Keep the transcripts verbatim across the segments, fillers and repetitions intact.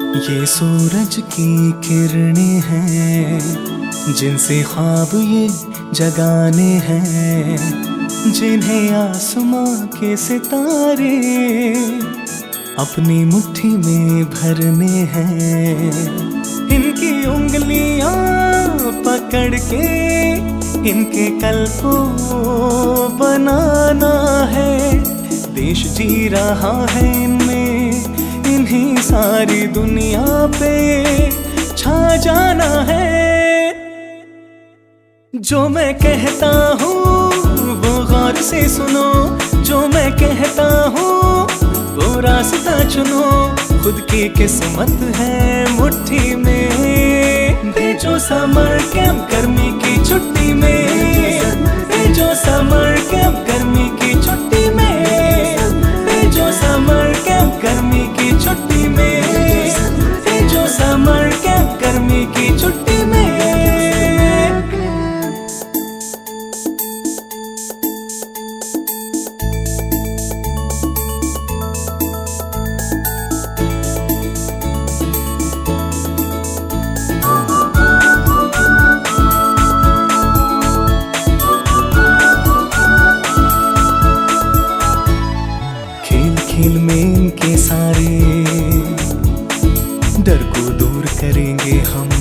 ये सूरज की किरणें हैं जिनसे ख्वाब ये जगाने हैं, जिन्हें आसमां के सितारे अपनी मुट्ठी में भरने हैं। इनकी उंगलियां पकड़ के इनके कल को बनाना है। देश जी रहा है इनमें, इन्हीं सारी दुनिया पे छा जाना है। जो मैं कहता हूँ वो गौर से सुनो, जो मैं कहता हूँ वो रास्ता चुनो। खुद की किस्मत है मुट्ठी में, भेजो समर कैंप गर्मी की छुट्टी में, भेजो समर कैंप गर्मी की छुट्टी में, भेजो समर कैंप गर्मी की छुट्टी में, भेजो समर कैंप गर्मी की छुट्टी में। खेल में इनके सारे डर को दूर करेंगे हम।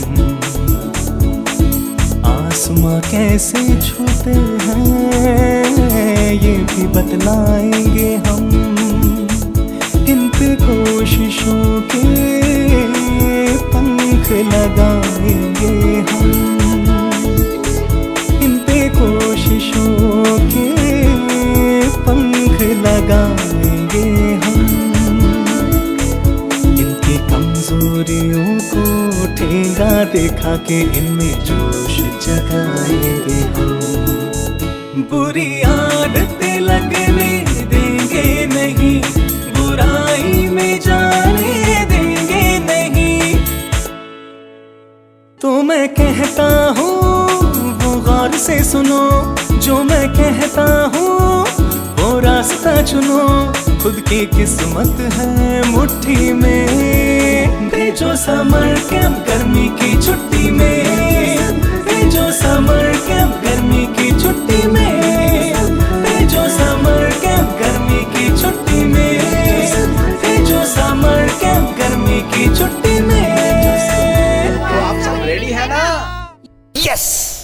आसमां कैसे छूते हैं ये भी बतलाएंगे हम। इन पे कोशिशों के पंख लगाएंगे हम, इन पे कोशिशों के पंख लगाएंगे हम। इनकी कमजोरियों को ठेंगा दिखा के इनमें जोश जगाएंगे हम। बुरी आदतें लगने देंगे नहीं, बुराई में जाने देंगे नहीं। तो मैं कहता हूँ वो गौर से सुनो, जो मैं कहता हूँ वो रास्ता चुनो। खुद की किस्मत है मुट्ठी में, भेजो समर कैंप गर्मी की छुट्टी में, भेजो समर कैंप गर्मी की छुट्टी में, भेजो समर कैंप गर्मी की छुट्टी में, भेजो समर कैंप गर्मी की छुट्टी में। तो आप सब रेडी है ना? यस।